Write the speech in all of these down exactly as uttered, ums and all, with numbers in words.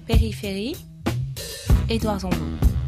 Périphérie, Édouard Zombo.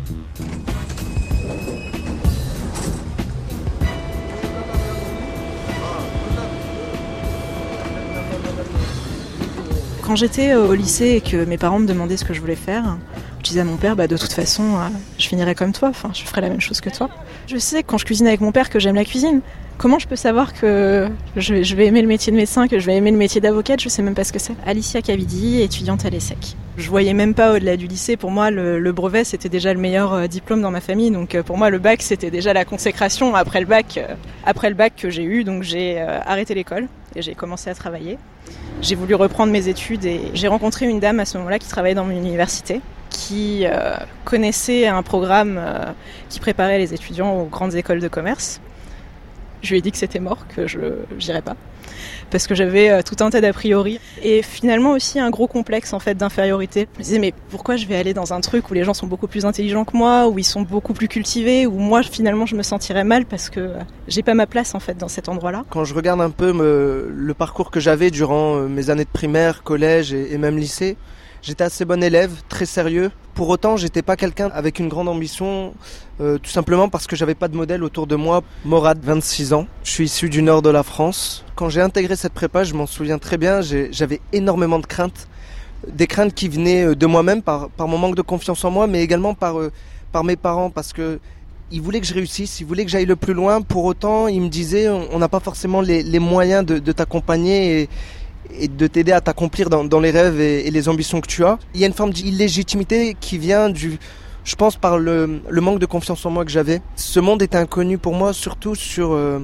Quand j'étais au lycée et que mes parents me demandaient ce que je voulais faire, je disais à mon père, bah, de toute façon, euh, je finirais comme toi, enfin, je ferais la même chose que toi. Je sais, quand je cuisine avec mon père, que j'aime la cuisine. Comment je peux savoir que je vais, je vais aimer le métier de médecin, que je vais aimer le métier d'avocate? Je sais même pas ce que c'est. Alicia Cavidi, étudiante à l'ESSEC. Je voyais même pas au-delà du lycée. Pour moi, le, le brevet, c'était déjà le meilleur euh, diplôme dans ma famille. Donc euh, pour moi, le bac, c'était déjà la consécration après le bac, euh, après le bac que j'ai eu. Donc j'ai euh, arrêté l'école et j'ai commencé à travailler. J'ai voulu reprendre mes études et j'ai rencontré une dame à ce moment-là qui travaillait dans mon université, qui euh, connaissait un programme euh, qui préparait les étudiants aux grandes écoles de commerce. Je lui ai dit que c'était mort, que je n'irais pas, parce que j'avais euh, tout un tas d'a priori. Et finalement aussi un gros complexe en fait d'infériorité. Je me disais mais pourquoi je vais aller dans un truc où les gens sont beaucoup plus intelligents que moi, où ils sont beaucoup plus cultivés, où moi finalement je me sentirais mal parce que euh, j'ai pas ma place en fait dans cet endroit-là. Quand je regarde un peu me, le parcours que j'avais durant mes années de primaire, collège et, et même lycée, j'étais assez bon élève, très sérieux. Pour autant, j'étais pas quelqu'un avec une grande ambition, euh, tout simplement parce que j'avais pas de modèle autour de moi. Morad, vingt-six ans, je suis issu du nord de la France. Quand j'ai intégré cette prépa, je m'en souviens très bien, j'ai, j'avais énormément de craintes. Des craintes qui venaient de moi-même, par, par mon manque de confiance en moi, mais également par, euh, par mes parents, parce que ils voulaient que je réussisse, ils voulaient que j'aille le plus loin. Pour autant, ils me disaient, on n'a pas forcément les, les moyens de, de t'accompagner et et de t'aider à t'accomplir dans, dans les rêves et, et les ambitions que tu as. Il y a une forme d'illégitimité qui vient du, je pense, par le, le manque de confiance en moi que j'avais. Ce monde était inconnu pour moi, surtout sur, euh,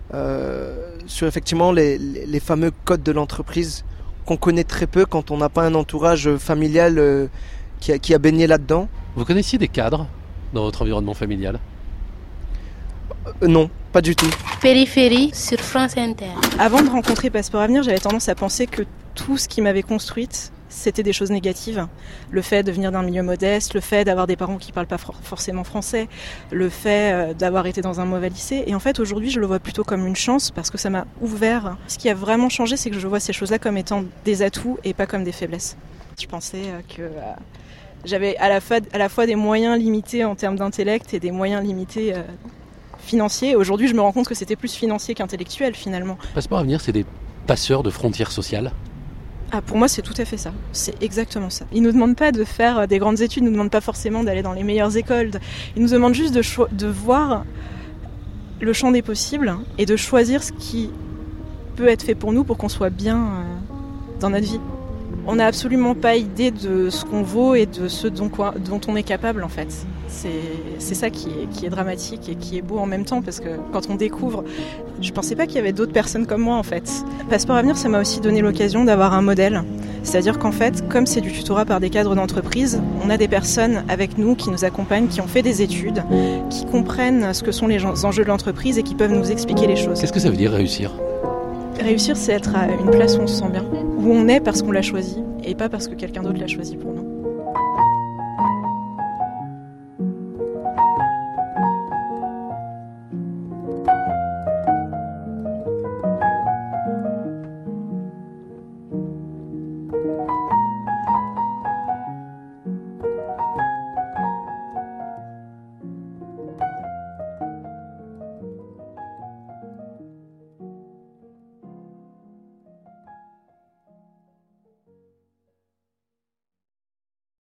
euh, sur effectivement les, les, les fameux codes de l'entreprise qu'on connaît très peu quand on n'a pas un entourage familial euh, qui, a, qui a baigné là-dedans. Vous connaissiez des cadres dans votre environnement familial ? Euh, non, pas du tout. Périphérie sur France Inter. Avant de rencontrer Passeport Avenir, j'avais tendance à penser que tout ce qui m'avait construite, c'était des choses négatives. Le fait de venir d'un milieu modeste, le fait d'avoir des parents qui parlent pas for- forcément français, le fait d'avoir été dans un mauvais lycée. Et en fait, aujourd'hui, je le vois plutôt comme une chance parce que ça m'a ouvert. Ce qui a vraiment changé, c'est que je vois ces choses-là comme étant des atouts et pas comme des faiblesses. Je pensais que euh, j'avais à la, fois, à la fois des moyens limités en termes d'intellect et des moyens limités euh, financier. Aujourd'hui, je me rends compte que c'était plus financier qu'intellectuel, finalement. Passeport Avenir, c'est des passeurs de frontières sociales ? Ah, pour moi, c'est tout à fait ça. C'est exactement ça. Ils ne nous demandent pas de faire des grandes études, ils ne nous demandent pas forcément d'aller dans les meilleures écoles. Ils nous demandent juste de, cho- de voir le champ des possibles et de choisir ce qui peut être fait pour nous pour qu'on soit bien euh, dans notre vie. On n'a absolument pas idée de ce qu'on vaut et de ce dont, quoi, dont on est capable, en fait. C'est, c'est ça qui est, qui est dramatique et qui est beau en même temps, parce que quand on découvre, je pensais pas qu'il y avait d'autres personnes comme moi, en fait. Passeport Avenir, ça m'a aussi donné l'occasion d'avoir un modèle. C'est-à-dire qu'en fait, comme c'est du tutorat par des cadres d'entreprise, on a des personnes avec nous qui nous accompagnent, qui ont fait des études, qui comprennent ce que sont les enjeux de l'entreprise et qui peuvent nous expliquer les choses. Qu'est-ce que ça veut dire réussir ? Réussir, c'est être à une place où on se sent bien, où on est parce qu'on l'a choisi et pas parce que quelqu'un d'autre l'a choisi pour nous.